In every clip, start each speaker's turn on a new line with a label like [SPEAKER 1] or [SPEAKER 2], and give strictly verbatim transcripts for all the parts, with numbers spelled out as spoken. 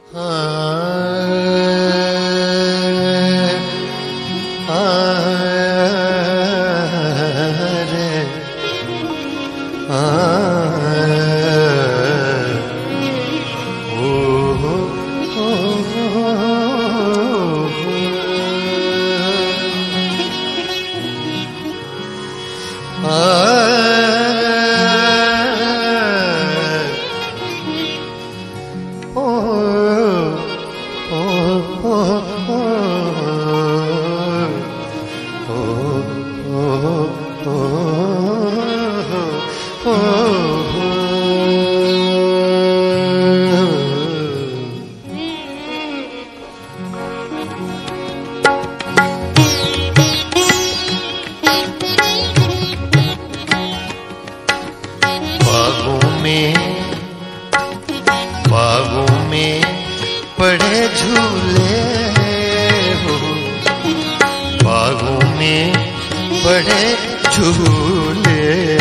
[SPEAKER 1] बागों में पड़े झूले हो, बागों में पड़े झूले,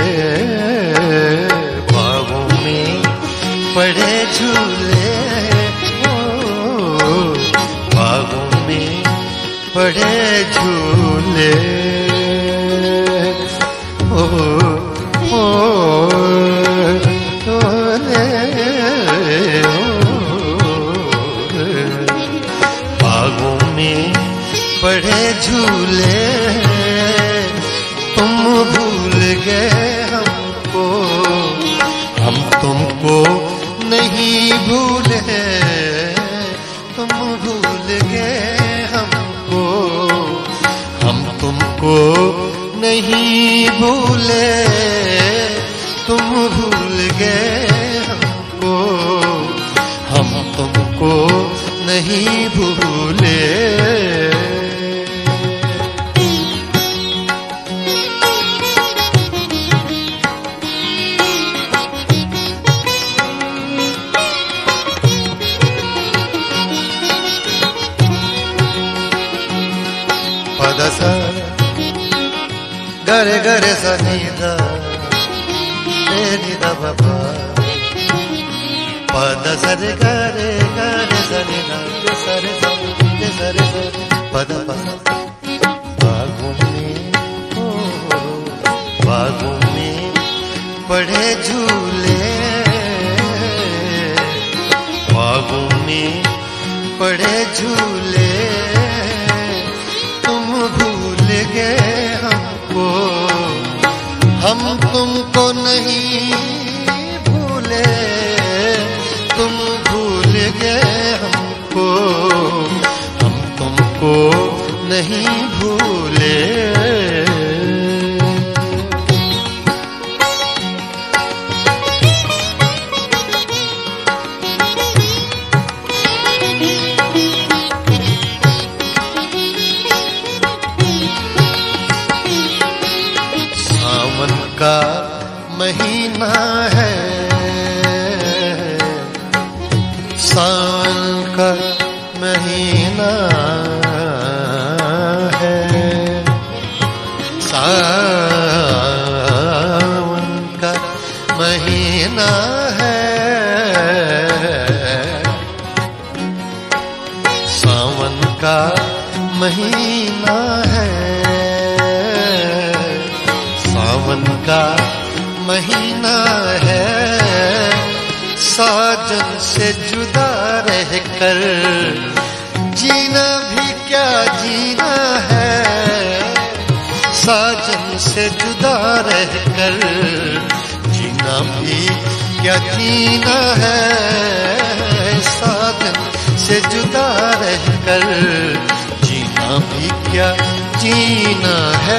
[SPEAKER 1] बागों में पड़े झूले हो, बागों में पड़े झूले हो, पड़े झूले तुम भूल गए हमको, हम तुमको नहीं भूले, तुम भूल गए हमको, हम तुमको नहीं भूले, तुम भूल गए हमको, हम तुमको नहीं भूले।
[SPEAKER 2] सा गरे गरे सा नी दा नी दा बाबा, पद सरे गरे गरे सा नी दा सरे सरे सरे पद पद। बागों में हो बागों में पड़े झूले, बागों में पड़े झूले भूल गए हमको, हम तुमको नहीं भूले, तुम भूल गए हमको, हम तुमको नहीं भूले।
[SPEAKER 1] का महीना है, सावन का महीना है, सावन का महीना है, सावन का महीना है, सावन का महीना है, साजन से जुदा रहकर जीना भी क्या जीना है, साजन से जुदा रहकर जीना भी क्या जीना है, साजन से जुदा रहकर जीना भी क्या जीना है।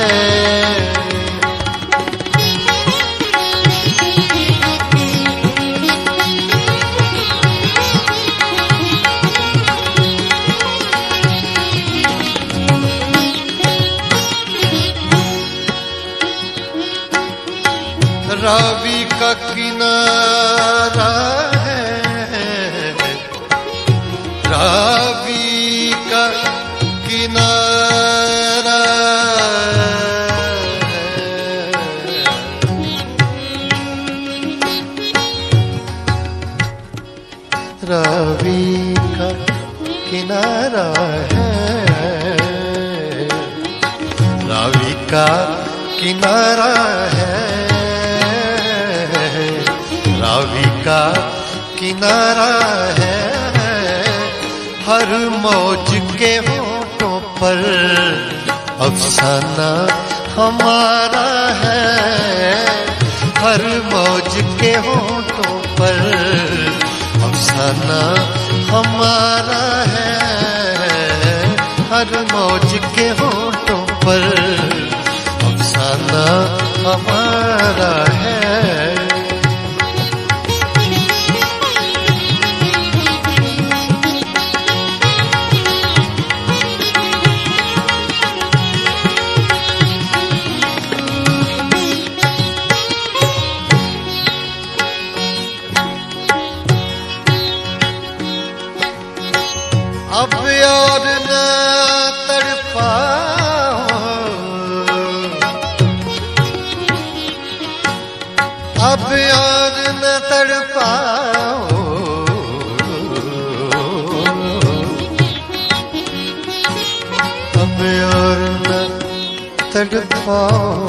[SPEAKER 1] रावी का किनारा है, रावी का किनारा है, रावी
[SPEAKER 2] का किनारा है, रावी का किनारा है, रावी का किनारा है। हर मौज के होठों पर अफसाना हमारा है, हर मौज के होठों पर अफसाना हमारा है, हर मौज के होठों पर अफसाना हमारा है। अब और न तड़पाओ, अब और न तड़पाओ, अब और न तड़पाओ,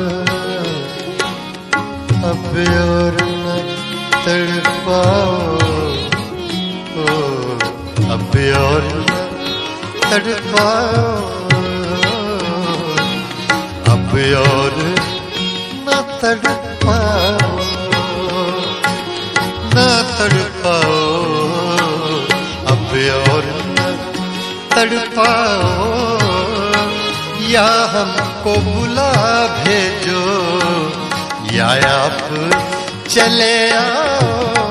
[SPEAKER 2] अब और न तड़पाओ, अब और न तड़पाओ, अब और न तड़पाओ, न तड़पाओ, अब और न तड़पाओ। या हमको बुला भेजो या आप चले आओ,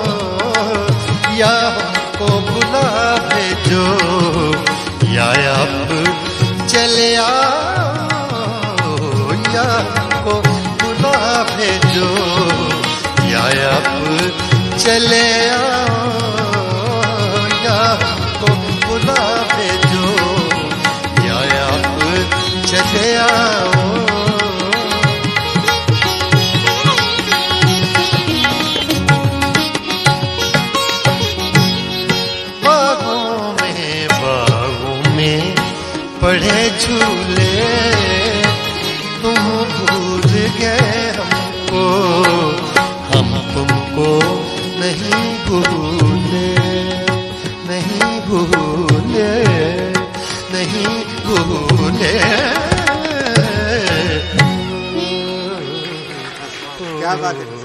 [SPEAKER 2] या हमको बुला भेजो या आप चले आओ, या हमको बुला भेजो या आप चले आओ, या हमको बुला भेजो या आप चले आओ। पढ़े झूले तुम भूल गए हमको, हम तुमको नहीं भूले, नहीं भूले, नहीं भूले।
[SPEAKER 3] क्या बात है।